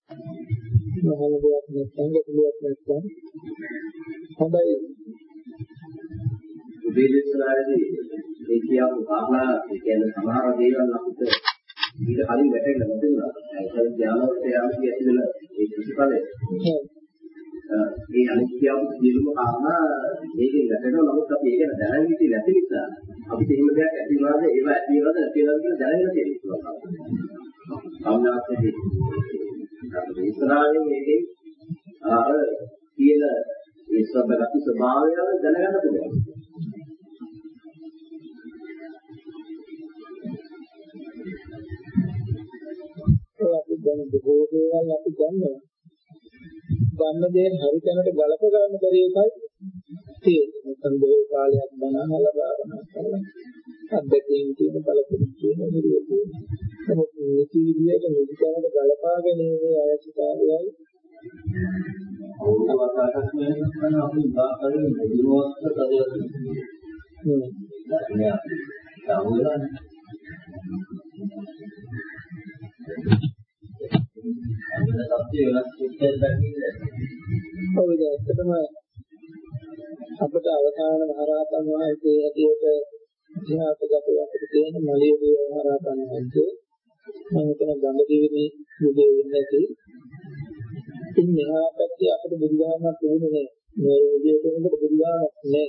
මහල දෙයක් නැත්නම් ගැටලුවක් නැත්නම් හොඳයි. උදේලිස්සලාදී ඒ කියපු කාරණා කියන්නේ සමහර දේවල් අපිට ඊට කලින් වැටෙන්න නොතිබුණා. ඒක ඥානවලට යාමදී ඇතිවෙන ඒ ප්‍රතිඵලය. මේ අනිත් කියපු සියලුම කාරණා මේකෙන් වැටෙනවා. නමුත් අපි ඒක දැනගෙන ඉන්නේ නැති නිසා අපිට එහෙම දෙයක් ඇති වෙනවාද ඒව ඇති වෙනවද නැති වෙනවද කියලා දැනගෙන තියෙනවා. සම්මාසයේ අපි ඉස්සරහින් මේකේ අර කියන ඒ සබලති ස්වභාවය දැනගන්න පුළුවන්. අපි දැන් බොහෝ දේවල් අපි දන්නවා. ගන්න දේ හරි තැනට ගලප ගන්න බැරි එකයි තියෙන්නේ. නැත්නම් බොහෝ කාලයක් බනහලා භාවනා කරලා අද්දකින් තියෙන බලපෑම් කියන විදිහට. නමුත් මේ විදිහට මුදිතනට ගලපා ගැනීමේ අවශ්‍යතාවයයි අවුරුද්දක් කරන අපි උදාහරණ දෙවිවස්ත තදයක්. දැන් සාමුලන ඔව් ඇත්තටම අපිට අවසාන මහරහතන් වහන්සේ ඇටියට ඉතිහාසගත අපිට තියෙන මලියදී මහරහතන් වහන්සේ මම හිතන ගංගදීවිනි යුගයේ ඉන්නේ නැති ඉතින් මෙහා පැත්තේ අපිට බුදුදහමක් තියෙන්නේ නැහැ. මේ විදිහට උනට බුදුදහමක් නැහැ.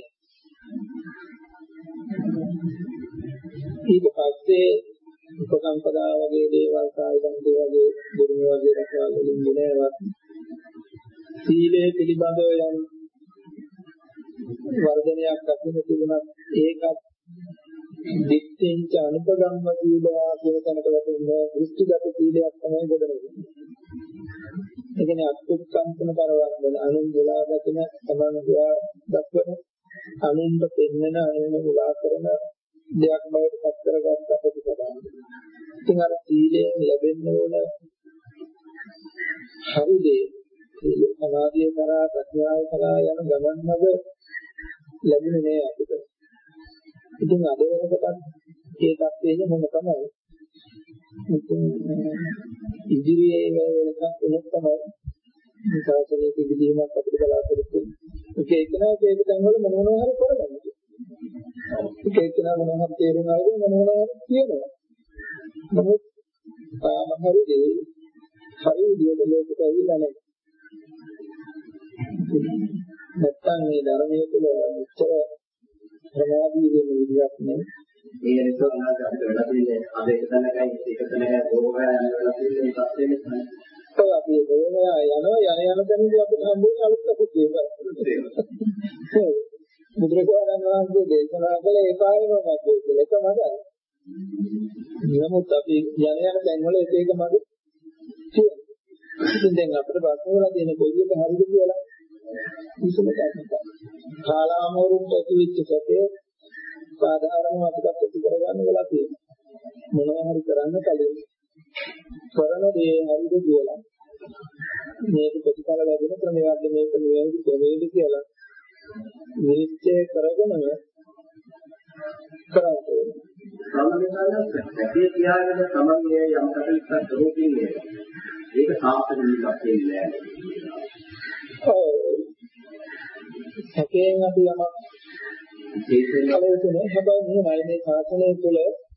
ඊට පස්සේ උපසම්පදා වගේ දේවල් සායදන්තේ වගේ දුර්ම වගේ රටවල් වලින් දිනේවත් සීලය පිළිබඳව යම් වර්ධනයක් දක්වන තිබුණත් ඒකත් දිත්තේංච අනුපගම්ම සීලවා කියන තැනට වැටෙන්නේ දෘෂ්ටිගත සීලයක් තමයි ගොඩනගන්නේ. ඒ කියන්නේ අත්ුක්කම්පන පරවර්තන අනුන් දලා දකින සමානතා දක්වන අනුන්ට පෙන්වන අනුන් උලා කරන දෙයක් බවට පත් කරගත්ත ප්‍රතිපදාව. ඉතින් අර සීලයෙන් ලැබෙන්න ඕන හරිදී සීල සමාධිය කරා ප්‍රඥාව කරා යන ගමන් මඟ ලැබුණේ නෑ අපිට. ඉතින් අද වෙනකොට ඒ තත්ත්වයේ මොන තමයි? ඉතින් ඉදිරියේ වෙනකන් උනත් තමයි මේ සාසනයේ පිළිදීමක් අපිට බලාපොරොත්තු වෙන්නේ. ඒක තැන් වල මොනවා හරි කරගන්න. ඒක මොනවා හරි තේරුම් අරගෙන මොනවා හරි කියනවා. නමුත් සාමහරි හරි විදියට ලෝකෙට ඇවිල්ලා නැහැ. නැත්තම් මේ ධර්මයේ තුල උත්තර ප්‍රමාදී වෙන විදියක් නේ. ඒ නිසා අපිට වෙලා තියෙන්නේ අද එක තැනකයි එක තැනකයි බොහෝමයා වෙලා තියෙන මේ තත්ත්වෙ නිසා. ඔව් අපි බොහෝමයා යන තැනදී අපිට හම්බුනේ අලුත් අපුත් ඒක. බුදුරජාණන් වහන්සේ දේශනා කළ ඒ කාරණා මත ඒකමද. නමුත් අපි යන තැන් වල එක එක මඟ තියෙනවා. ඉතින් දැන් අපිට ප්‍රශ්න වල තියෙන කොයි එක හරිද කියලා විසඳගන්න. කාලාමෝරුන්ට ඇතිවෙච්ච සැකේ සාධාරණව අපිට ප්‍රතිකර ගන්න වෙලා තියෙනවා. මොනවා හරි කරන්න කලින් කරන දේ හරිද කියලා මේක ප්‍රතිඵල ලැබෙන ක්‍රමයක් මේක නිවැරදි කොහේද කියලා නිශ්චය කරගෙනම කරන්නේ. සමහරවිට සැකේ තියාගෙන සමන්ගේ යම් කටයුත්තක් කරෝකින්නේ. ඒක සාර්ථක වෙන්නත් වෙන්නේ නැහැ. සැකයෙන් අපි යමක් විශේෂයෙන්ම හැබැයි මේ ශාසනය තුළ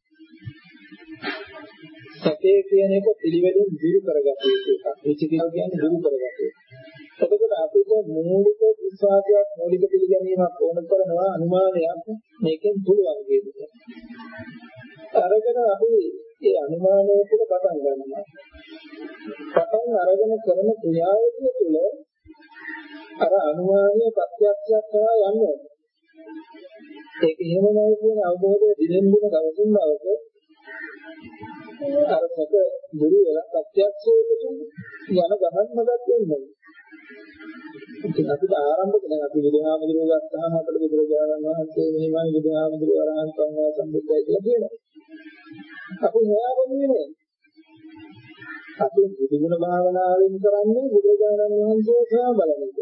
සැකේ කියන එක පිළිවෙලින් දුරු කරගත යුතු එකක්. විචිකිච්ඡාව කියන්නේ දුරු කරගත යුතු. එතකොට අපිට මූලික විශ්වාසයක් මූලික පිළිගැනීමක් ඕන කරනවා අනුමානයක් මේකෙන් පුළුවන් කියන්නේ. අරගෙන අපි ඒ අනුමානය තුළ පටන් ගන්නවා. පටන් අරගෙන කරන ක්‍රියාවලිය තුළ අර අනුමානීය ප්‍රත්‍යක්ෂයක් කරා යනවා. ඒක එහෙමමයි කියන අවබෝධය දිනෙන් දින දවසින් දවස අර සැක දුරු වෙලා ප්‍රත්‍යක්ෂයකට යන ගමන් මඟක් වෙනවා. ඉතින් අපිට ආරම්භක දැන් අපි බුදුහාමුදුරුවෝ ගත්තාම අපිට බුදුරජාණන් වහන්සේ මෙහිමයි බුදුහාමුදුරුවෝ අරහන් සංඝයා සම්බුද්ධයි කියලා කියනවා. අපි හොයාගන්නේ නෑ. අපි බුදුගුණ භාවනාවෙන් කරන්නේ බුදුරජාණන් වහන්සේ සහ බලන එක.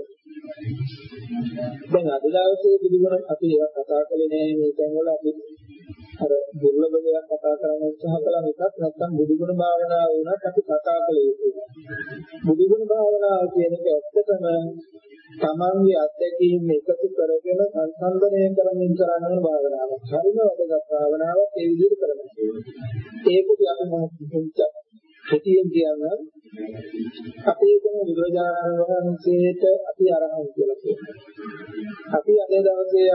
දැන් අද දවසේ බුදුගුණ අපි ඒවා කතා කළේ නෑ මේ තැන්වල අපි අර දුර්ලභ දෙයක් කතා කරන්න උත්සාහ කළා එකක් නැත්නම් බුදුගුණ භාවනාව වුණත් අපි කතා කළ යුතුයි. බුදුගුණ භාවනාව කියන එක ඇත්තටම තමන්ගේ අත්දැකීම් එකතු කරගෙන සංසන්දනය කරමින් කරන භාවනාවක්. හරිම වැදගත් භාවනාවක් ඒ විදිහට කරනවා. ඒකදී අපි මොකක්ද කෙටියෙන් කියනවා අපේ කොන බුදුරජාණන් වහන්සේට අපි අරහන් කියලා කියනවා. අපි අද දවසේ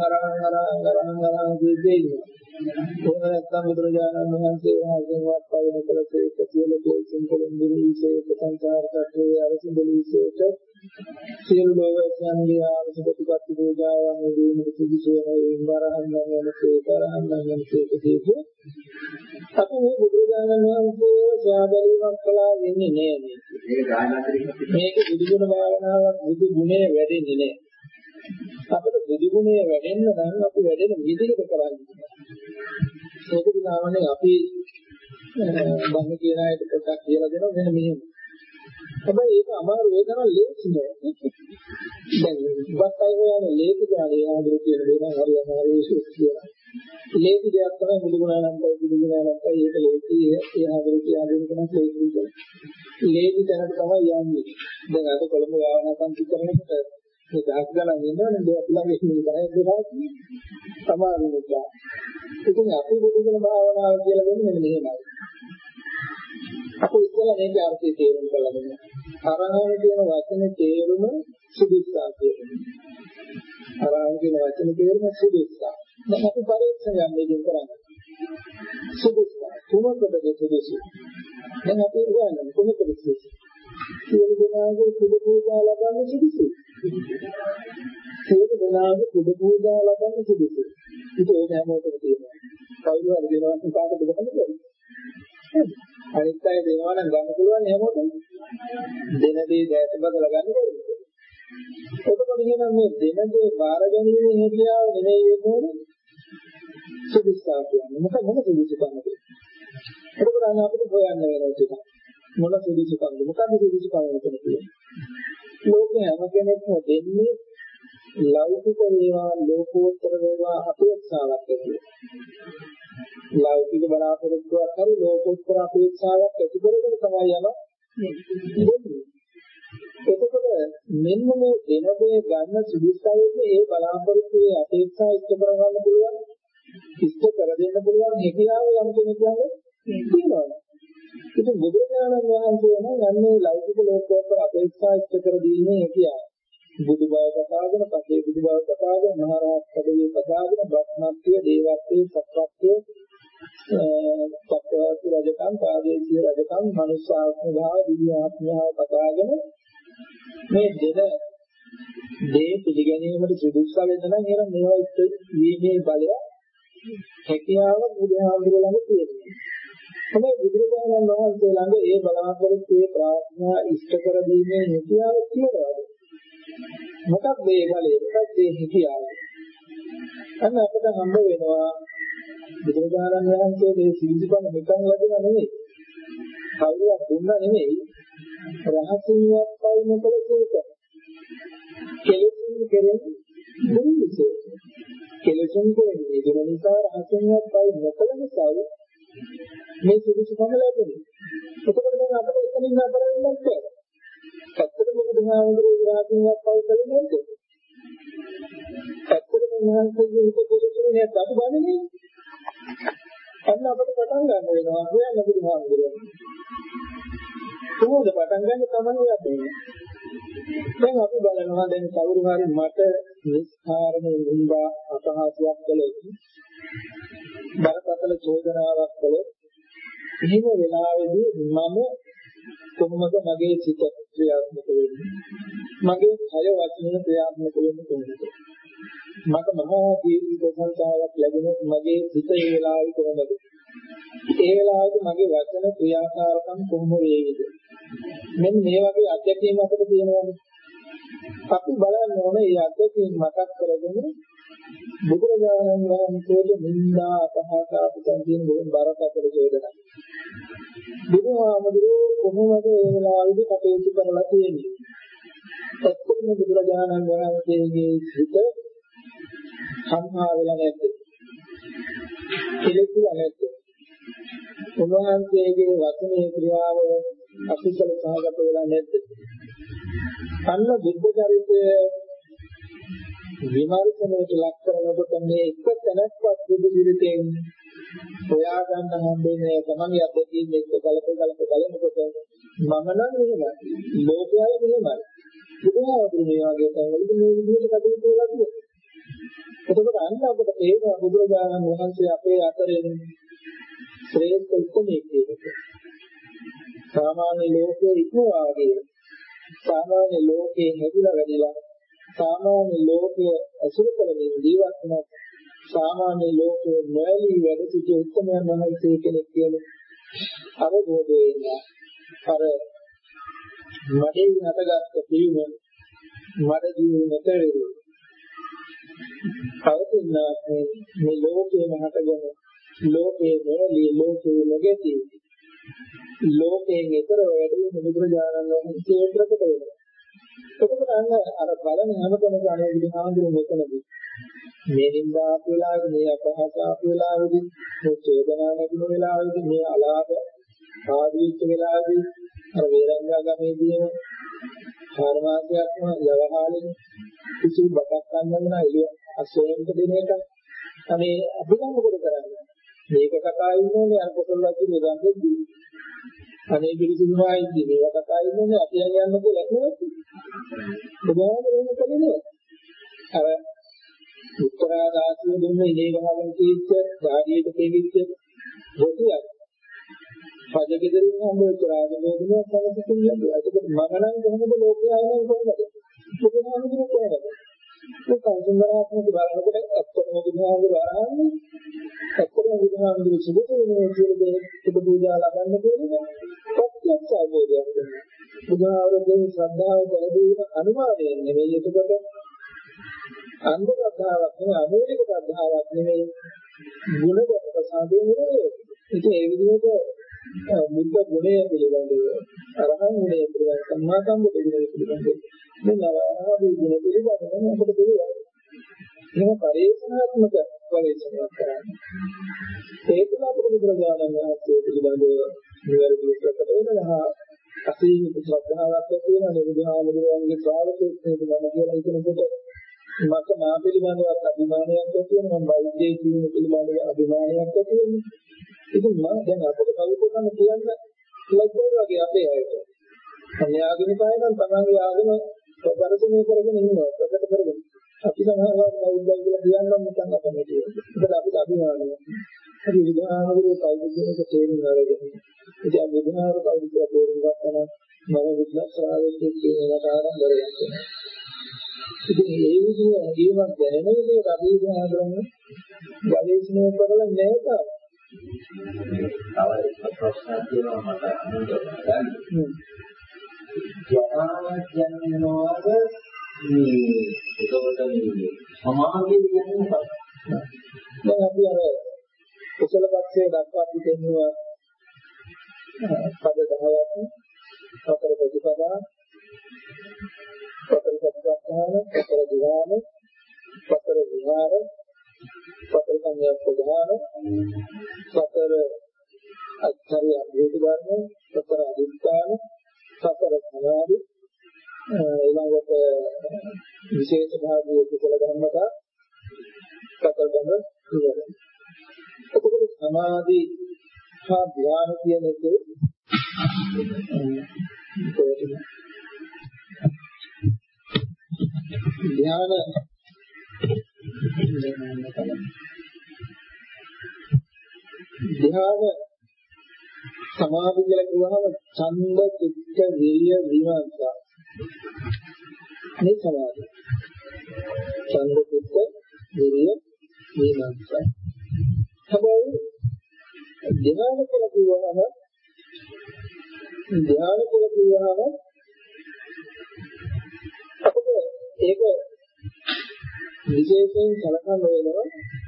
අරහන් කියන්නේ ඉන්නවා. එහෙම නැත්නම් බුදුරජාණන් වහන්සේ ආගමවත් පවන කළේ සියලු දේශින් පොළොන්දුරීසේ සංසාර කටේ අවසින්දලීසේට සියලු ලෝකයන්ගේ ආවසිතපත් පූජාවන් දීමට සිදුසුවන වරහන් යනසේ තරහන් යනසේ කියපු අපි මේ බුදුරජාණන් වහන්සේව සාදරීමක් කළා වෙන්නේ නෑ මේක බුදුගුණ භාවනාවක් බුදු ගුණය වැඩෙන්නේ නෑ අපිට බුදු ගුණය වැඩෙන්න නම් අපි වැඩෙන විදිහට කරන්නේ ඒක දිනාවනේ අපි බංග කියන අයට පොඩ්ඩක් කියලා දෙනවා මෙන්න මෙහෙම. හැබැයි ඒක අමාරු ඒ තරම් ලේසි නෑ. දැන් ඉවත් අය කියන්නේ ලේසි ගානේ ආදර කියන දේ නම් හරි අමාරු කියලා. ලේසි දෙයක් තමයි බුදුගුණානන්තයි ඒක ලේසි ඒ ආදර කියන කෙනෙක් ලේසි. ලේසි තැනට තමයි යන්නේ. දැන් අද කොළඹ වාහන සම්පූර්ණයකට මේ දහස් ගණන් ඉන්නවනේ ඒක ළඟ ඉන්නේ 10 දෙනා සමාන වෙනවා. ඉතින් අපි බුදුගුණ භාවනාව කියලා දෙන්නේ මෙහෙමයි. අපි ඉස්සෙල්ලා මේක අර්ථය තේරුම් කරගන්න. අරහං කියන වචනේ තේරුම සුදුස්සා කියනවා. අරහං කියන වචනේ තේරුම සුදුස්සා. දැන් අපි පරීක්ෂණ යන්නේ කරන්නේ. සුදුස්සා තුනකටද සුදුසු. දැන් අපි කියන්නේ තුනකටද සුදුසු. සියලු දෙනාගේ සුදු පූජා ලබන්න සුදුසු. සියලු දෙනාගේ සුදු පූජා ලබන්න සුදුසු. ඒක හැමෝටම තියෙනවා. කවුරු හරි දෙනවා කාටද දෙන්නේ? අනිත් අය දෙනවා නම් ගන්න පුළුවන් හැමෝටම. දෙන දේ දැක බදලා ගන්න ඕනේ. එතකොට කියනවා මේ දෙන දේ බාර ගැනීමේ හැකියාව නෙමෙයි වෙන්නේ සුදුස්සා කියන්නේ. මොන සුදුසුකමද? එතකොට අපිට හොයන්න වෙනවා ටික. මොන සුදුසුකමද? මොකක්ද සුදුසුකම කියන්නේ? ලෝකේ හැම කෙනෙක්ම දෙන්නේ ලෞකික වේවා ලෝකෝත්තර වේවා අපේක්ෂාවක් ඇති. ලෞකික බලාපොරොත්තුවක් හරි ලෝකෝත්තර අපේක්ෂාවක් ඇති කරගෙන තමයි යනවා. එතකොට මෙන්න මේ දෙන දේ ගන්න සුදුස්සාවෙන්නේ ඒ බලාපොරොත්තුවේ අපේක්ෂා ඉෂ්ට කරගන්න පුළුවන්, ඉෂ්ට කර දෙන්න පුළුවන් හැකියාව යම් කෙනෙක් ළඟ තියෙනවා. ඉතින් බුදුරජාණන් වහන්සේ නම් යන්නේ ලෞකික ලෝකෝත්තර අපේක්ෂා ඉෂ්ට කර දීමේ හැකියාව. බුදු බව කතාගෙන, පසේ බුදු බව කතාගෙන, මහරහත් පදවිය කතාගෙන, බ්‍රහ්මත්වය, දේවත්වය, සත්‍යත්වය, සත්‍යවාදී රජකම්, පාදේශීය රජකම්, මනුෂ්‍යාත්ම භාව, දිව්‍ය ආත්ම භාව කතාගෙන මේ දෙන දේ පිළිගැනීමට සුදුසු වෙන්න නම් එහෙනම් මේවා ඉස්තීමේ බලය හැකියාව බුදුහාමුදුරුවෝ ළඟ තියෙනවා. තමයි බුදුරජාණන් වහන්සේ ළඟ ඒ බලාපොරොත්තුවේ ප්‍රාර්ථනා ඉෂ්ට කර දීමේ හැකියාව තියෙනවා. මොකක්ද මේ බලය? මොකක්ද මේ හැකියාව? අන්න අපිට හම්බ වෙනවා බුදුරජාණන් වහන්සේ මේ සිද්ධිකම නිකන් ලැබුණා නෙවෙයි. කවුරුත් දුන්නා නෙවෙයි. රහසින්වත් පයි නොකළ සේක. කෙලෙසින් කෙරෙන්නේ දුරුවිසේ. කෙලෙසින් කෙරෙන්නේ දුර නිසා රහසින්වත් පයි නොකළ නිසා මේ සිද්ධිකම ලැබුණේ. එතකොට දැන් අපිට එතනින් නතර වෙන්න බැහැ. ඇත්තටම බුදුහාමුදුරුවෝ රහසින්වත් පයි කළේ නැද්ද? ඇත්තටම මහන්සියගේ හිත පොදුනේ නැත්නම් බන්නේ. අන්න අපිට පටන් ගන්න වෙනවා හොයන්න බුදුහාමුදුරුවෝ. කොහොමද පටන් ගන්න තමයි යන්නේ. දැන් අපි බලනවා දැන් කවුරු හරි මට නිස්කාරණේ නින්දා අපහාසයක් කළොත් බරපතල චෝදනාවක් කළොත් එහෙම වෙලාවෙදී මම කොහොමද මගේ සිත ක්‍රියාත්මක වෙන්නේ? මගේ කය වචනය ක්‍රියාත්මක වෙන්නේ කොහොමද? මට මහා දීර්ඝ සංසාරයක් ලැබුණොත් මගේ සිත ඒ වෙලාවේ කොහොමද? ඒ වෙලාවේ මගේ වචන ක්‍රියාකාරකම් කොහොම වේවිද? මෙන්න මේ වගේ අධ්‍යක්ෂණයක් අපිට තියෙනවානේ. අපි බලන්න ඕනේ මේ අධ්‍යක්ෂණ මතක් කරගෙන බුදුරජාණන් වහන්සේගේ නින්දා අපහාස අපතන් කියන බරපතල චෝදනා. බුදුහාමුදුරුවෝ කොහොමද ඒ වෙලාවේදී කටයුතු කරලා තියෙන්නේ? ඇත්තටම බුදුරජාණන් වහන්සේගේ හිත සංහා වෙලා නැද්ද? කෙලෙසුලා නැද්ද? උන්වහන්සේගේ වචනේ ක්‍රියාව අකුසල සහගත වෙලා නැද්ද? අන්න බුද්ධ චරිතය විමර්ශනයට ලක් කරනකොට මේ එක තැනක්වත් බුදු සිරිතෙන් හොයා ගන්න හම්බෙන්නේ තමයි අපේ එක්ක බලනකොට මම නම් මෙහෙමයි ලෝකයයි මෙහෙමයි බුදුහාමුදුරු මේ වගේ තැන්වලදී මේ විදිහට කටයුතු කරලා තියෙනවා. එතකොට අන්න අපිට තේරෙනවා බුදුරජාණන් වහන්සේ අපේ අතරින් ශ්‍රේෂ්ඨ උත්මයෙක් කියලා. සාමාන්‍ය ලෝකයේ ඉක්මවා වගේ සාමාන්‍ය ලෝකයේ හැදිලා වැඩිලා සාමාන්‍ය ලෝකයේ අසුර කරමින් ජීවත් වෙන සාමාන්‍ය ලෝකයේ මෑලී වැඩ සිටි උත්මයන් වහන්සේ කෙනෙක් කියන අවබෝධයෙන් අර මඩේ හටගත්ත පිළිම මඩ දිවි නැතේ පවතින මේ ලෝකයේ හටගෙන ලෝකයේ මෑලී ලෝකයේ නැගී ලෝකයෙන් ඈතර වැඩි බුදුරජාණන් වහන්සේ ප්‍රකට වෙනවා. එතකොට අර බලන හැම කෙනෙකුම අනේ විදිහාඳුන මෙතනදී මේ නින්දා වෙලාවේදී මේ අපහාස වෙලාවේදී මේ චේතනා නැතින වෙලාවේදී මේ අලාභ ආදීච්ච වෙලාවේදී අර වේරංගා ගමේදී කාර්මාර්ගයක්ම යවහාලෙන් කිසි බකක් ගන්න එළිය අසෝරන්ට දෙන එක අනේ අභිගම කොට කරන්නේ මේක කතා ඉන්නෝනේ අර පොතල්ලා කියන ගන්නෙදී අනේ පිළිසිදුනායි මේවා කතා ඉන්නෝනේ අපි යන්න කියලා කිව්වොත් බුදුහාමුදුරුවෝ කියන්නේ අර උත්තරාදාසිය දුන්න ඉනේ ගහගෙන තීච්ච ධාඩියට තෙවිච්ච රොටියක් පදගෙදරින් හම්බෙච්ච රාජමෝධිය සමසිතින් ලැබුවා. ඒක මම නම් කොහොමද ලෝකයේ ආයෙත් කොහොමද? බුදුහාමුදුරුවෝ කොහොමද? ඒ කවුරුන්වරාත්මක බලනකොට ඇත්තටම බුදුහාමුදුරුවෝ ආන්නේ ඇත්තටම බුදුහාමුදුරුවෝ සුදුසුනේ කියන්නේ සුදු පූජා ලබන්න කියන්නේ ප්‍රත්‍යක්ෂ අවබෝධයක් දෙනවා. බුදුහාමුදුරුවෝ ශ්‍රද්ධාව පැහැදිලි අනුමානයෙන් නෙමෙයි ඒකට අන්ධ ශ්‍රද්ධාවක් නෙමෙයි අමෝලික ශ්‍රද්ධාවක් නෙමෙයි ගුණගත ප්‍රසාදේ නෙමෙයි. ඉතින් ඒ විදිහට මුද්ද ගුණය පිළිබඳව අරහන් ගුණය පිළිබඳව සම්මා සම්බුද්ධ පිළිබඳව මේ නරහාදී ගුණ පිළිබඳව අපිට පුළුවන්. මේ පරිේශනාත්මක පරිේශනයක් කරන්න. ඒකම අපිට බුදුරජාණන් වහන්සේ පිළිබඳව නිවැරදිව ප්‍රකට වෙනවා. අසීමිත ශ්‍රද්ධාවක් ඇති වෙනවා. බුදුහාමුදුරුවන්ගේ ශ්‍රාවකයෙක් වෙනවා කියලා හිතනකොට මට මා පිළිබඳව අභිමානයක් ඇති වෙනවා. මම බෞද්ධයෙක් කියන පිළිබඳව අභිමානයක් ඇති වෙනවා. ඉතින් මම දැන් අපිට කවුරුකම කියන්න ලැබුණා වගේ අපේ අයට. අන්‍යාගමික අය නම් තමන්ගේ ආගම ප්‍රදර්ශනය කරගෙන ඉන්නවා. ප්‍රකට කරගෙන. අපි සමහරවල් බෞද්ධය කියලා කියන්නම් නැත්නම් අපේ තියෙන්නේ. ඒකට අපිට අභිමානයක්. හරි විද්‍යාවගේ කවුරුදෙනක තේරුම් ගන්න. ඉතින් විද්‍යාවක කවුරුද තේරුම් ගන්න මම විද්‍යාශ්‍රාවකයෙක් කියන කාරණා කරගන්න. ඉතින් මේ විදිහේ හැඟීමක් දැනෙන විදිහට අපි විද්‍යාවරන්නේ ගවේෂණය කරලා නැහැ. තව ප්‍රශ්නයක් තියෙනවා මට අහන්න. යථාර්ථයක් කියනවාද මේ ඒකට මේ සමාධිය කියන්නේ මොකක්ද? දැන් අපි අර කුසල පක්ෂයේ දක්වා තිබෙනවා පද 10ක් සතර ප්‍රතිපදා සතර සත්‍යඥාන සතර ධ්‍යාන සතර විහාර සතර සංඥා ප්‍රධාන සතර අච්චරය අභේද ධර්ම සතර අදිස්ථාන සතර සමාධි ඊළඟට විශේෂ භාගයේ කුසල ධර්මතා සතර ධර්ම ඉවරයි. එතකොට සමාධි හා ධ්‍යාන කියන එක ධ්‍යාන සමාධි කියලා කියවහම ඡන්ද චිත්ත විරිය විමර්ශන මේ සමාධි ඡන්ද චිත්ත විරිය විමර්ශන හැබැයි ධ්‍යාන කියලා කියවහම අපිට ඒක විශේෂයෙන් සලකන්න වෙනවා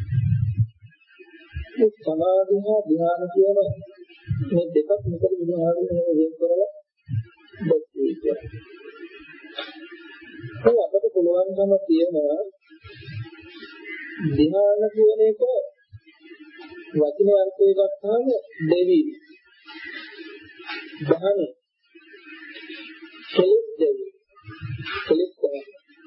මේ සමාධි හා ධ්‍යාන කියන මේ දෙකක් මොකද විදිහට වෙන් කරලා දැක්කේ. ඒ අපිට පුළුවන්කම තියෙනවා ධ්‍යාන කියන එක වචන අර්ථය ගත්තාම දෙවි බහන කෙලෙස් දෙවි කෙලෙස් තමයි.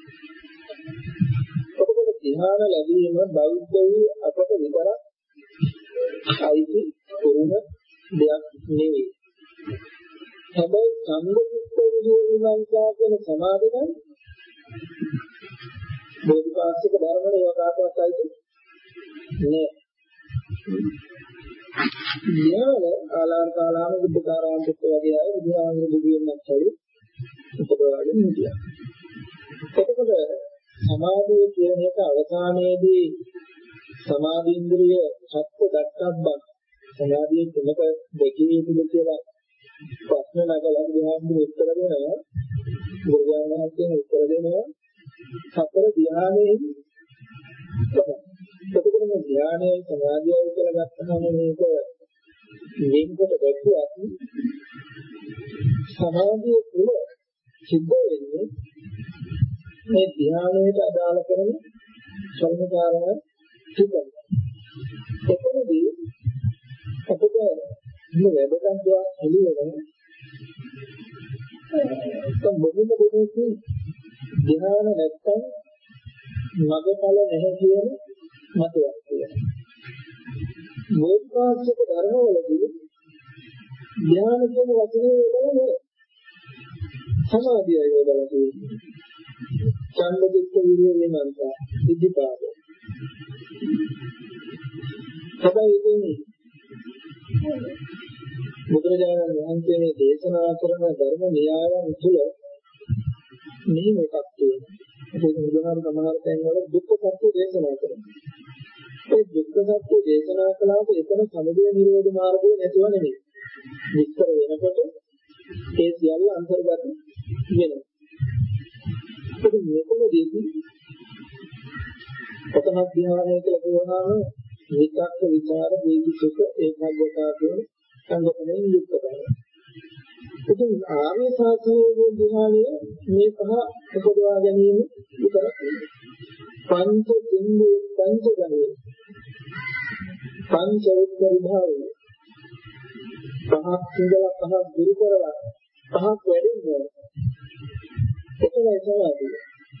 ඔබට ධ්‍යාන ලැබීම බෞද්ධ වූ අපට විතරක් අයිති වුණ දෙයක් නෙවෙයි. හැබැයි සම්මුතික විදිහට කියන සමාධිය නම් බෝධිපාක්ෂික ධර්මවල ඒවාටවත් අයිති නෑ. ඥාන ආලාර කාලාම බුද්ධකාරාන්තත් වගේ අය බුදුහාමුදුරු බුදුවෙන්නත් හරි උපදවාගෙන හිටියා. එතකොට සමාධිය කියන එක අවසානයේදී සමාධි ඉන්ද්‍රිය සත්‍ය දක්වබ්බා සමාධිය තුනක දෙකේ යුතුද කියලා ප්‍රශ්න නගලා බුදුහාමුදුරු උත්තර දෙනවා. බුදුහාමුදුරු උත්තර දෙනවා සතර ධ්‍යානයේ එතකොට මේ ධ්‍යානයේ සමාධිය කියලා ගත්තහම මේක මේකට දැක්ුවත් සමාධිය තුල සිද්ධ වෙන්නේ මේ ධ්‍යානයට අදාළ කරන සම්මකාරණ තිබෙනවා. එතනදී අපිට මේ වැඩකට එළිවෙන මොකද දෙන්නේ ධ්‍යාන නැත්තම් මගඵල නැහැ කියන මතයක් තියෙනවා. බෝධිපාක්ෂික ධර්මවලදී ධ්‍යාන කියන වචනේ යොදන්නේ සමාධිය යොදලා තියෙනවා. ඡන්ද දික්ක විරිය වෙනන්ත සිද්ධාපද. හැබැයි ඉතින් බුදුරජාණන් වහන්සේ මේ දේශනා කරන ධර්ම න්‍යායන් තුළ මෙහි එකක් තියෙනවා. ඒක බුදුහාම සමහර තැන්වල දුක්ඛ සත්‍ය දේශනා කරනවා. ඒ දුක්ඛ සත්‍ය දේශනා කළාට එතන සමුදය නිරෝධ මාර්ගය නැතුව නෙමෙයි. විස්තර වෙනකොට ඒ සියල්ල අන්තර්ගත වෙනවා. ඒක මේකමදී ප්‍රථම ධ්‍යානය කියලා කියවහම විතක්ක විචාර වේදි සුඛ ඒකාග්‍රතාව කියන සංගතයෙන් යුක්ත කරනවා. ඉතින් ආර්ය සාසනයේ ධ්‍යානයේ මේ පහ උපදවා ගැනීම විතරක් නෙවෙයි. පංච සින්දු පංච ගණේ පංච උත්තරීභාවය පහක් සිඳලා පහක් දුරු කරලා පහක් වැඩින්නේ එතනයි සමාධිය.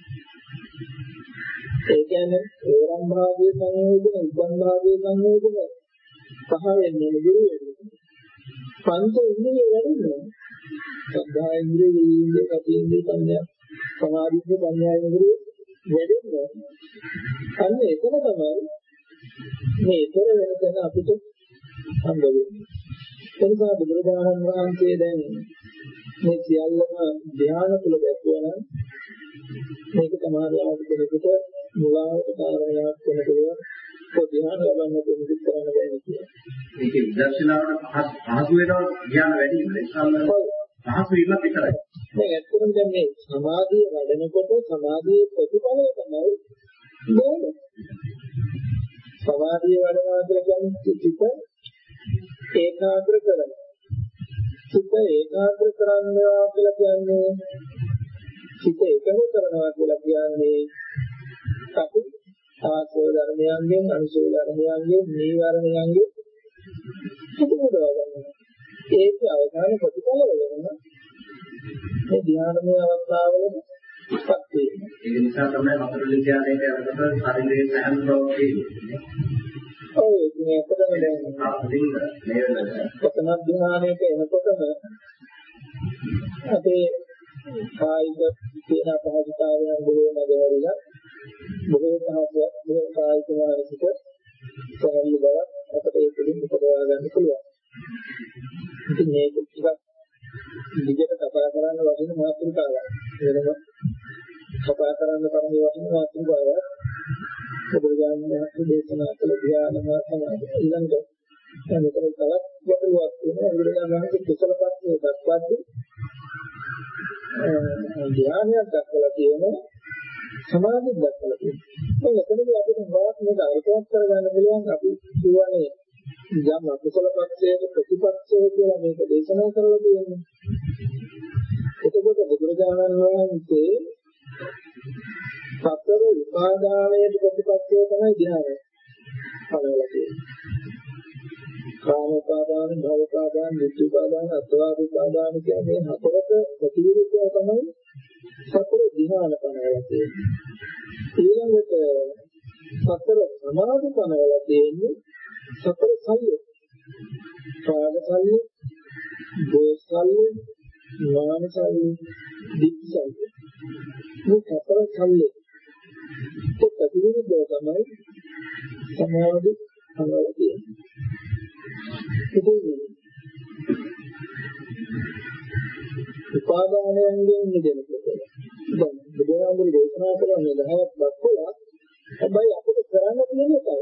ඒ කියන්නේ ඕරම් භාගයේ සංයෝජන උපන් භාගයේ සංයෝජන පහ වෙන්නේ දුරු වෙන්නේ පංච ඉන්ද්‍රිය වැඩින්නේ සද්ධා ඉන්ද්‍රිය විරිය සති ඉන්ද්‍රිය පඤ්ඤා සමාධි ප්‍රඥා ඉන්ද්‍රිය වැඩින්නේ අන්න එතන තමයි මේ ඊතර වෙන තැන අපිට හම්බ වෙන්නේ. එනිසා බුදුරජාණන් වහන්සේ දැන් මේ සියල්ලම ධ්‍යාන තුල දැක්වන මේක සමාධියට කෙනෙකුට මුලාවට කාරණයක් වෙනකොට ධ්‍යාන ලබන්න දෙයක් කරන්න බැහැ කියලා. මේකේ විදර්ශනාවට පහසු වෙනවා ධ්‍යාන වැඩි වෙනවා. පහසු වීමක් විතරයි. මේ ඇත්තටම දැන් මේ සමාධිය වැඩෙනකොට සමාධියේ ප්‍රතිඵලය තමයි ධ්‍යාන. සමාධිය වැඩනවා කියලා කියන්නේ චිත්ත ඒකාග්‍ර කරන. චිත්ත ඒකාග්‍ර කරනවා කියලා කියන්නේ චිත්ත එකඟ කරනවා කියලා කියන්නේ අපි ආසෝ ධර්මයන්ගෙන් අනුසෝ ධර්මයන්ගෙන් නීවරණයන්ගෙන් පිටුදවා ගන්නවා. ඒක අවසාන ප්‍රතිඵල වෙනවා. මේ ධ්‍යානමය අවස්ථාවලදී පත් වෙනවා. ඒක නිසා තමයි මතකලින් ධ්‍යානයට යනකොට ශරීරයේ සෑම ප්‍රවෘත්තියකින් ඔව් මේ අපතම දැන් ප්‍රථම ධ්‍යානයට එනකොටම අපේ කායික තියෙන අපහසුතාවයන් බොහෝ නැගහැරිලා බොහෝ පහසුවක් බොහෝ කායික මානසික සැහැල්ලු බවක් අපට ඒ තුළින් උපදවා ගන්න පුළුවන්. ඉතින් මේක ටිකක් දිගට කතා කරන්න වටින මාතෘකාවක්. වෙනම කතා කරන්න තරම් වටින මාතෘකාවක්. බුදුරජාණන් වහන්සේ දේශනා කළ ධ්‍යානම සමාධිය ඊළඟට මෙතන තවත් ගැටලුවක් තියෙනවා. බුදුරජාණන් වහන්සේ කුසලපත්යේ දක්වද්දී ධ්‍යානයක් දක්වලා තියෙනවා සමාධියක් දක්වලා තියෙනවා. එතනදී අපිට මොකක්ද මේක අර්ථවත් කරගන්න පුළුවන් අපි කියවනේ යම් අකුසලපත්යේ ප්‍රතිපත්තිය කියලා මේක දේශනා කරලා තියෙනවා. එතකොට බුදුරජාණන් වහන්සේ සතර උපාදානයේ ප්‍රතිපත්තිය තමයි ධ්‍යානය. පළවෙනි. කාම උපාදාන, භව උපාදාන, ditthi උපාදාන, අත්වාද උපාදාන කියන මේ හතරට ප්‍රතිවිරුද්ධව තමයි සතර ධ්‍යාන පනවලා තියෙන්නේ. ඊළඟට සතර සමාධි පනවලා තියෙන්නේ සතර සල්ලි. රාග සල්ලි, දෝෂ සල්ලි, මාන සල්ලි, ditthi සල්ලි. මේ සතර සල්ලි ප්‍රතිවිරුද්ධව තමයි සමාධි පනවලා තියෙන්නේ. උපාදානයෙන් මිදෙනකොට දැන් බුදුහාමුදුරු දේශනා කරන්නේ 10ක් දක්වලා හැබැයි අපිට කරන්න තියෙන එකයි.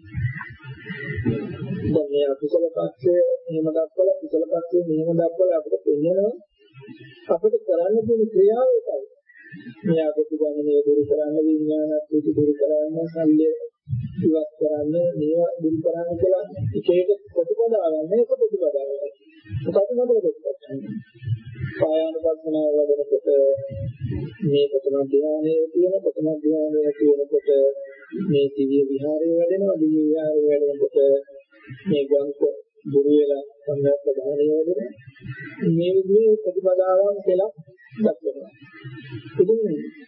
දැන් මේ අකුසල පක්ෂය මෙහෙම දක්වලා කුසල පක්ෂය මෙහෙම දක්වලා අපිට පෙන්නනවා අපිට කරන්න තියෙන ක්‍රියාව එකයි. මේ අකුසල ගමනේ දුරු කරන්න විඥානත් දුරු කරන්න සල්ලි ඉවත් කරන්න මේවා දුරු කරන්න කියලා එක එක ප්‍රතිපදාවක් මේක ප්‍රතිපදාවක්. ඒකත් නේද කායानुපස්සනාව වලකට මේ ප්‍රථම ධ්‍යානයේ තියෙන ප්‍රථම ධ්‍යානයේ තියෙනකොට මේ දිව්‍ය විහාරය වැඩෙනවා දිව්‍ය විහාරය වැඩෙනකොට මේ ගංග දුරු වෙලා සම්‍යක් ප්‍රධානය වැඩෙනවා මේ විදිහේ ප්‍රතිපදාවන් කියලා දක්වනවා. ඉතින්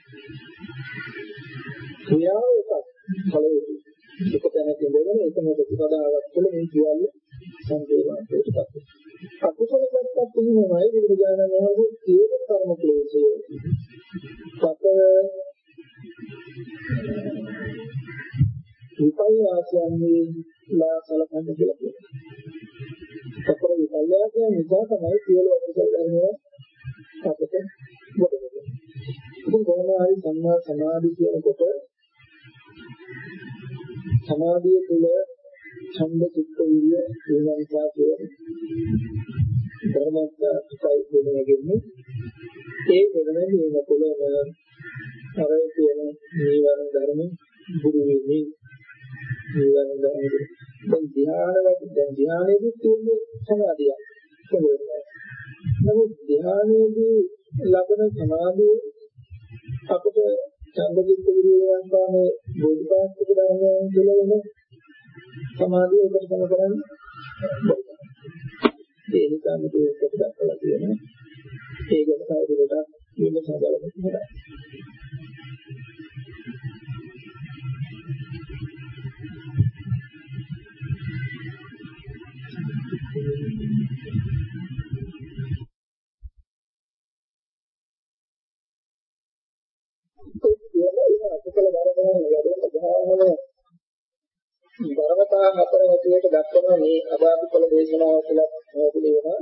ක්‍රියාව එකක් කලෙයි එක තැනක ඉඳගෙන එකම ප්‍රතිපදාවක් තුළ මේ සියල්ල සම්පූර්ණයෙන්ටපත්. අකුසල පැත්තත් තියෙනවායි බුදුරජාණන් වහන්සේ සියලු කර්ම ක්ලේශය. සත විපල්ලාසයන්ගේ ලාසලකන්න කියලා කියනවා. සතර විපල්ලාසයන් නිසා තමයි සියලු අකුසල ධර්මයන් අපට ගොඩනගන්නේ. ඉතින් කොහොම හරි සම්මා සමාධි කියනකොට සමාධිය තුළ ඡන්ද චිත්ත විරිය විමර්ශනා කියන ධර්මස්ථායි ගුණයකින් ඒ ගුණයෙන් තුළම අර කියන නීවරණ ධර්ම දුරු වෙන්නේ නීවරණ ධර්ම දැන් ධ්‍යානයේදී තියෙන සමාධිය කියන්නේ නමුත් ධ්‍යානයේදී ලබන සමාධිය අපිට ඡන්ද චිත්ත විරිය වන්දානේ බෝධිපාක්ෂික ධර්මයන් කියලා වෙන සමාධිය උපත සම කරන්නේ ඒ නිසා මේක දක්වලා තියෙනවා ඒක සායුරට විමසා බලන්න හොඳයි. ධර්මතා හතර හැටියට දක්වන මේ අදාපිකල දේශනාව කියලා පිළිවෙල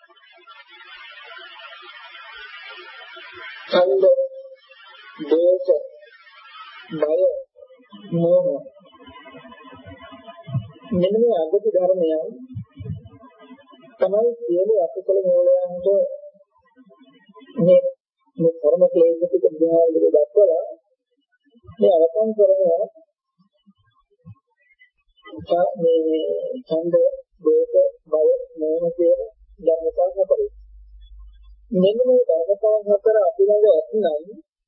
ඡන්ද, දෝෂ, බය, මෝහ මෙන්න මේ අගති ධර්මයන් තමයි සියලු අකුසල මූලයන්ට මේ කර්ම ක්ලේශ ටික බුදුහාමුදුරුවෝ දක්වලා මේ අවසන් කරනවා මේ ඡන්ද, දෝෂ, බය, මෝහ කියන ධර්මතා හතරයි. මෙන්න මේ ධර්මතා හතර අපි ළඟ ඇතිනම්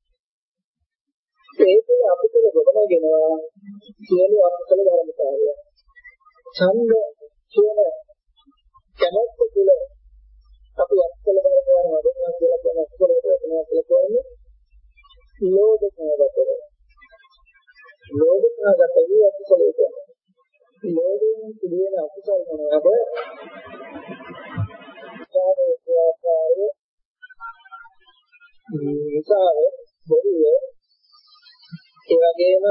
ඒකේ අපිට ගොඩනගෙනවා සියලු අකුසල ධර්මතාවය. ඡන්ද කියන කැමැත්ත තුළ අපි අකුසල ධර්මයන් වඩනවා කියලා කියන අකුසල ධර්මයන් කියලා කියන්නේ ලෝභකවතර. ලෝභකගත වූ අකුසලයට ලෝභයෙන් සිදුවෙන අකුසල මොනවාද? කාමෝපාය, විචාර, බොරුව, ඒ වගේම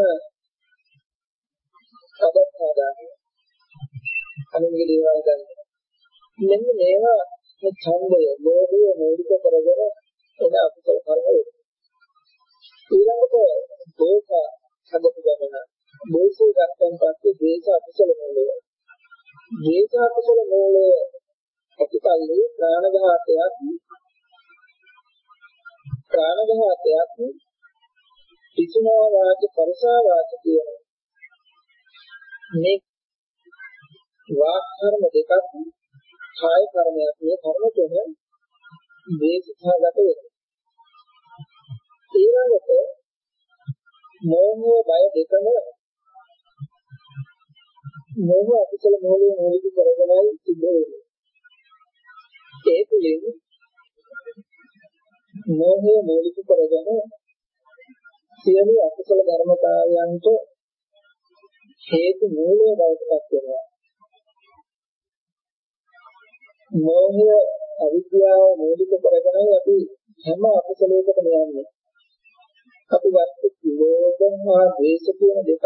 සබත්තාදා අනුන්ගේ දේවල් ගන්න. මෙන්න මේවා මේ ඡන්දය, ලෝභය මූලික කරගෙන එන අකුසල කර්මය. ඊළඟට දෝෂ සබතු ගමන. දෝෂය ගත්තන් පස්සේ දේශ අකුසල මූලය. දේශ අකුසල මූලය ප්‍රතිපල්ලි ප්‍රාණඝාතයක් පිසුනා වාච පරසා වාච කියන මේ වාක් කර්ම දෙකක් කාය කර්මයක්. මේ කර්ම තුන දේශසහගත වෙනවා. ඊළඟට මෝහ බය දෙකම මොහ අකුසල මූලයේ මූලික කරගෙනයි සිද්ධ වෙන්නේ. ඒ තුළින් මොහය මූලික කරගෙන සියලු අකුසල ධර්මතාවයන්ට හේතු මූලයේ බවටපත් වෙනවා. මොහය අවිද්‍යාව මූලික කරගෙනයි අපි හැම අකුසලයකටම යන්නේ. අපි ගත්ත ලෝභ හා ද්වේෂ කියන දෙකක්,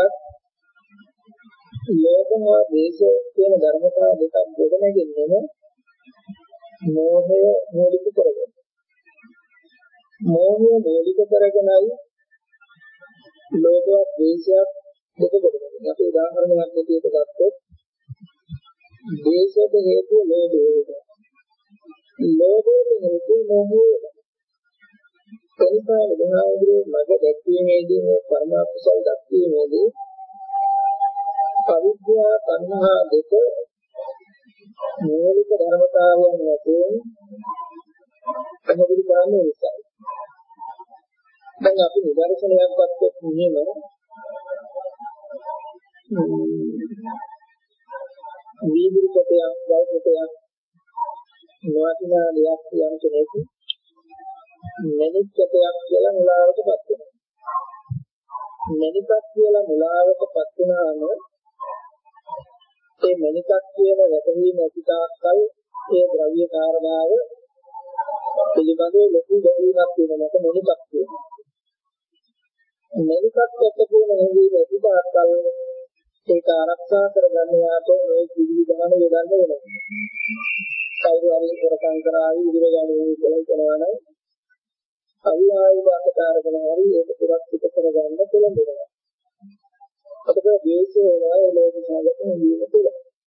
ලෝභ හා ද්වේෂ කියන ධර්මතා දෙකක් ගොඩනැගෙන්නේ මොහය මූලික කරගෙන. මොහය මූලික කරගෙනයි ලෝභ ද්වේෂයක් දෙක ගොඩනැගෙන්නේ. අපි උදාහරණයක් විදිහට ගත්තොත් ද්වේෂයට හේතුව ලෝභය. ලෝභයට හේතුව මොහය. එනිසා බුදුහාමුදුරුවෝ මඟ දැක්වීමේදී මේ කර්මාකුසල දැක්වීමේදී අවිද්‍යාව තණ්හා දෙක මූලික ධර්මතාවයන් වශයෙන් අනුගමනය කරන්න නිසා. දැන් අපි නිදර්ශනයක් ගත්තොත් මෙහෙම වීදුරු කොටයක් ගල් කොටයක් නොවටිනා දෙයක් කියන කෙනෙක් මනිකටයක් කියලා මුලාවටපත් වෙනවා. මනිකක් කියලා මුලාවටපත් වුණාම ඒ මනිකක් කියන වැටහීම ඇතිතාක්කල් ඒ ද්‍රව්‍ය කාරණාව පිළිබඳව ලොකු බැඳීමක් වෙනකොට මනිකක් කියනවා. මනිකක් එක්ක කියන හැඟීම ඇතිතාක්කල් ඒක ආරක්ෂා කරගන්න යාට මේ පිළිවිදහන යොදන්න වෙනවා. කවුරු හරි කරකම් කරාවි විදිරගන්නේ කියලා කියනවා නම් අවිවාහිත අකාරකම හරි ඒක සුරක්ෂිත කරගන්න පුළුවන්. අපිට දේශ වෙනවා ඒ ලෝක සාගත නිවීම තුළ.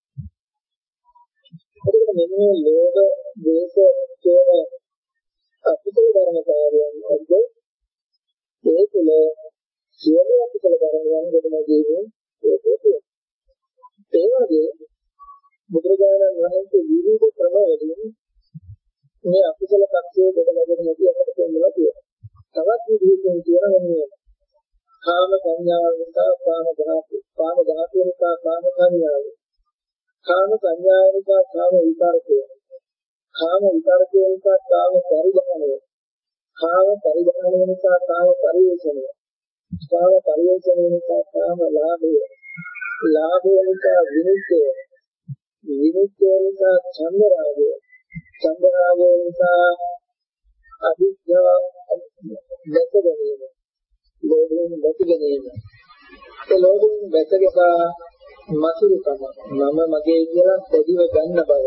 ඒකට මෙන්න ලෝක දේශ කියන අකුසල ධර්මතාවයන් අද ඒ තුළ සියලු අකුසල ධර්මයන් ගොඩනැගෙන්නේ ඒකේ. ඒ වගේ බුදුරජාණන් වහන්සේ විවිධ ක්‍රමවලින් මේ අකුසල කක්ෂයේ ගොඩනැගෙන හැටි අපට පෙන්වලා තියෙනවා. තවත් විදිහකින් කියනවා මෙන්න කාම සංඥාව නිසා කාම ධාතු, කාම ධාතු නිසා කාම සංඥාව, කාම සංඥාව නිසා කාම විතරකය, කාම විතරකය නිසා කාම පරිධානය, කාම පරිධානය නිසා කාම පරිවේෂණය, කාම පරිවේෂණය නිසා කාම ලාභය, ලාභය නිසා විනිශ්චය, විනිශ්චය නිසා ඡන්ද රාගය, ඡන්ද රාගය නිසා අවිද්‍යාව දැක ගැනීම, ලෝභයෙන් දැක ගැනීම. ඒ ලෝභයෙන් දැකගා මසුරුකම මම මගේ කියලා දෙදිව ගන්න බව.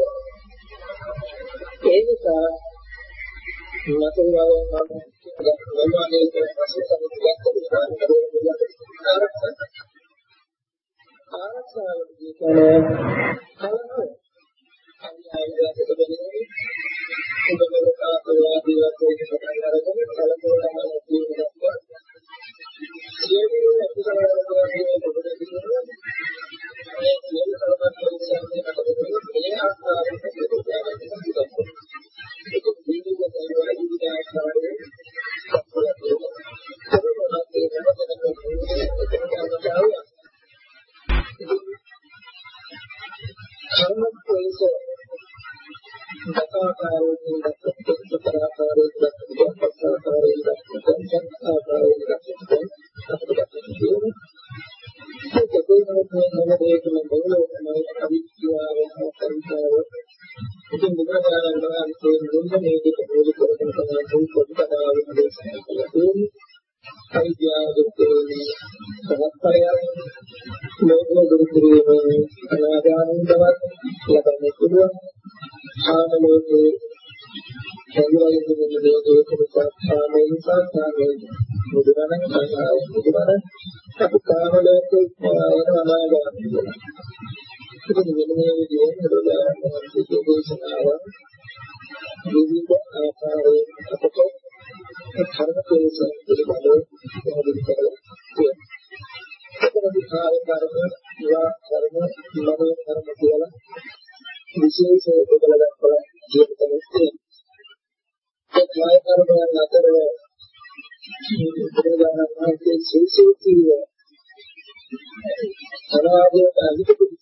ඒ නිසා මසුරුවව මම මගේ කියලා ආරක්ෂාව කියන්නේ අනිවාර්යයෙන්ම දෙන්නේ උදේට ආපුවාදී වශයෙන් කතා කරගෙන කලකෝලම කියනවා. සියලු අපිටවලදී පොඩි දෙයක් මේ සියලු කලකෝලයන් මේ ආකාරයට ඒක ජීවිතයේ වලදී ආකාරයේ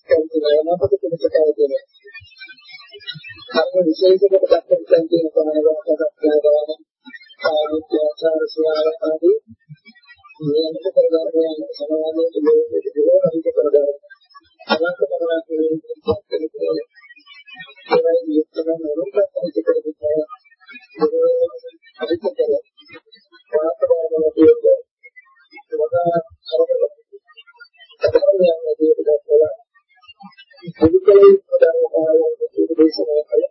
මොකද කියන්නේ කර්ම විශේෂයකට දක්වන තියෙන කොහොමද කරගන්න ආනිත්‍යචාර සුවාරාදී නියමිත කරගන්න සමාධියේ ලෝකෙට විරෝධී කරගන්න අනන්ත කරගන්න කියන්නේ ඒවයි යුක්තම නෝරපත් කරගන්න අදිටකල වාස්තවවල තියෙන වඩා කරදර අතරයන් දෙයක් දක්වලා පුදුකලේ ප්‍රදානකාරයන් දේශනා කළා.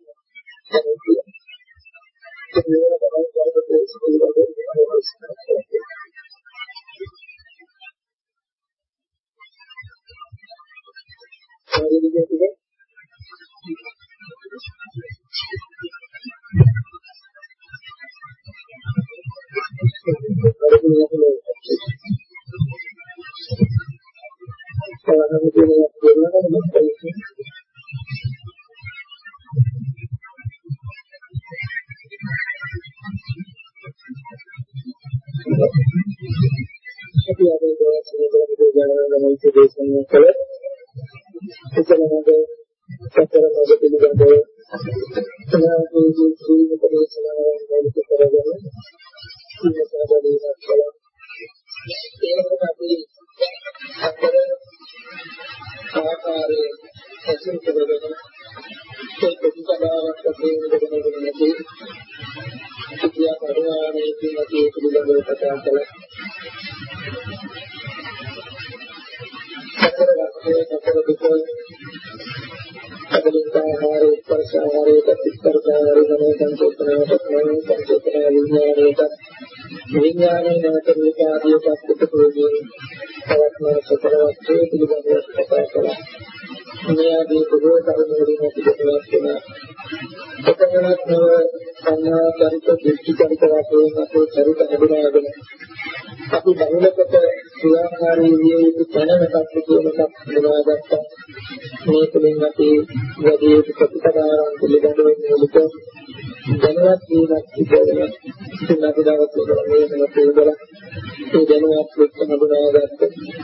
විඥානයේ නැවත රූපාදී පස්කතෝදී පවත්වන සතරවස්තේ පිළිබඳව කතා කළා. මේ ආදී පොදු කරුණුවලින් පිළිබඳව වෙන එකමනක් නව සංඥා චරිත දෘෂ්ටි චරිත වශයෙන් අපේ චරිත හඳුනාගෙන අපි බහුලකට ක්‍රියාකාරී විය යුතු තැනකට කියන එකක් හඳුනාගත්තා. මේ තුළින් අපි වැඩි ප්‍රතිපදාවන් පිළිබඳව මූලික දැනුවත් වීමක් සිදුවෙනවා. ඉතින් අපි දවසේ මේ මොකද ඒ දැනුවත් එක්ක හඳුනාගත්ත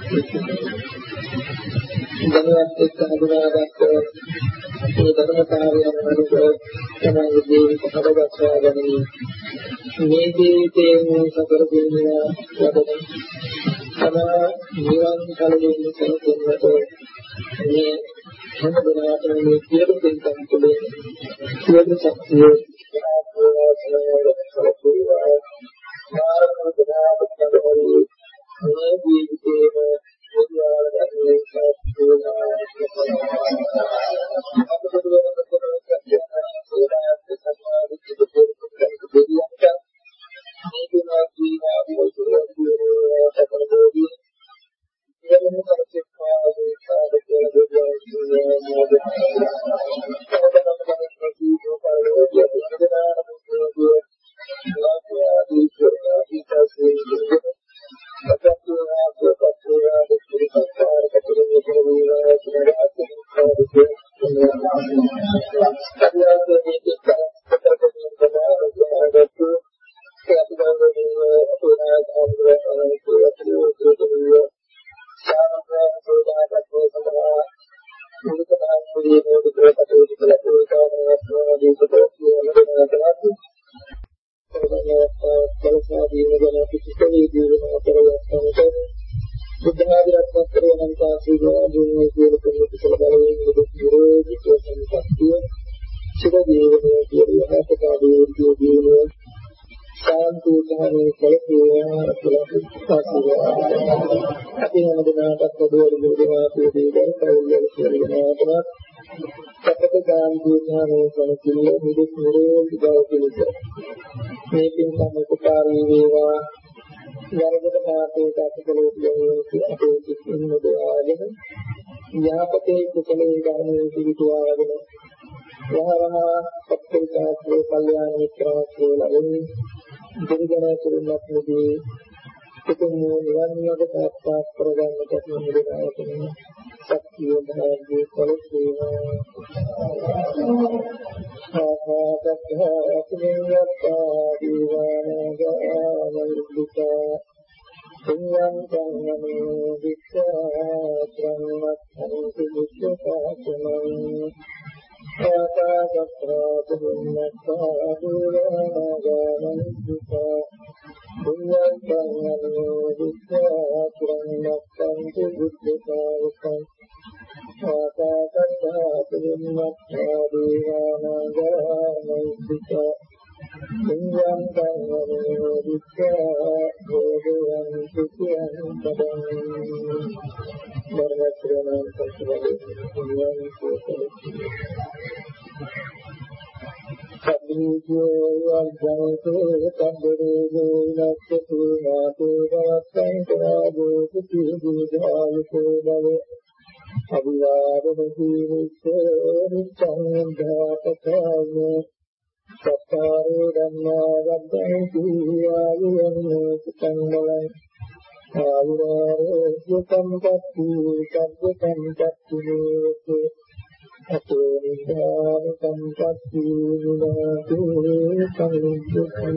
මේ ධර්මතාවයන් අනුව තමයි ජීවිත හදගස්වා ගැනීම. මේ ජීවිතයේ සතර දිනලා වඩන නිවන් කලින් කෙනෙකුට මේ හැමදෙනාටම මේ සියලු දෙයක් තුළින් සියලු ශක්තිය මේ පින්කම් උපකාරී වේවා වරදට පාපේ දක්කලෝකියෝ අපේ සිතින් නොදවාගෙන යහපතේ කුසලයේ ධර්මයේ පිහිටුවාගෙන යහරහා සත්‍යතාවේ කල්යාණ මිත්‍රාශ්‍රය ලැබෙමින් දෙවියන් තුරුණක් නෙදී උතුම් නිවන් මාර්ග සාක්ෂාත් කරගන්නට මෙහෙම සත්‍ය ධර්මයේ කොලස් වේවා. ආකාශත්තා අතිනියත්තා දීවානගා මහිද්దికා Tuhan kami bisa selamatkan kehidupan kata kata terhormat kehidupan kita. Tuhan kami bisa selamatkan kehidupan kata kata terhormat kehidupan kita. Tuhan kami bisa berdoa sekian kadang bermaksudkan sesuatu yang Sabdi yang jauh kabur nak setuju berasai kerabu setuju jauh kebal Abilah berdiri sericang dapat Saparu dan mawadai tiada yang kita mulai. Aluran kita mati, kita mati itu. Aku ingkar tempat mati kalian.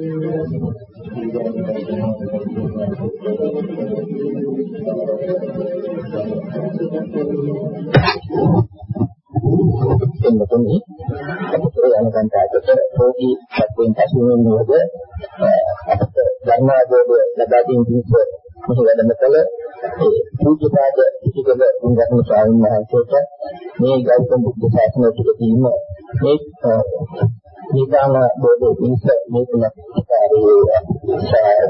Ini akan terjadi bagi satu juga karena ada juga masih ada masalah kita ada juga enggak misalnya mahasiswa ini kalau pembukti saya juga terima ini karena bodoh bisa ini punya dari saya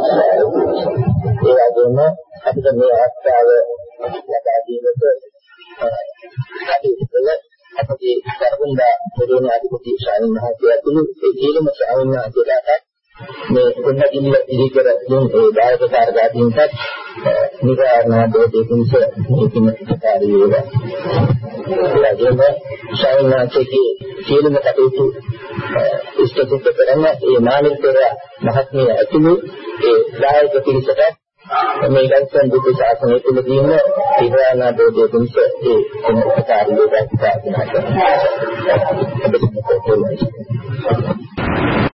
agama ada kalau ada itu tadi betul apabila berbunda berdunia di bukti syai'in mahasiswa dulu ini masyarakat masyarakat benda ini dikira daya ketarga tingkat ini karena bodoh bisa ini sekali juga lagi syai'in mahasiswa ini maka itu istilah kerana imanin kera mahasiswa itu daya ketingkat Medan buku saat itu begini tidak ada dia bisa sekali juga kita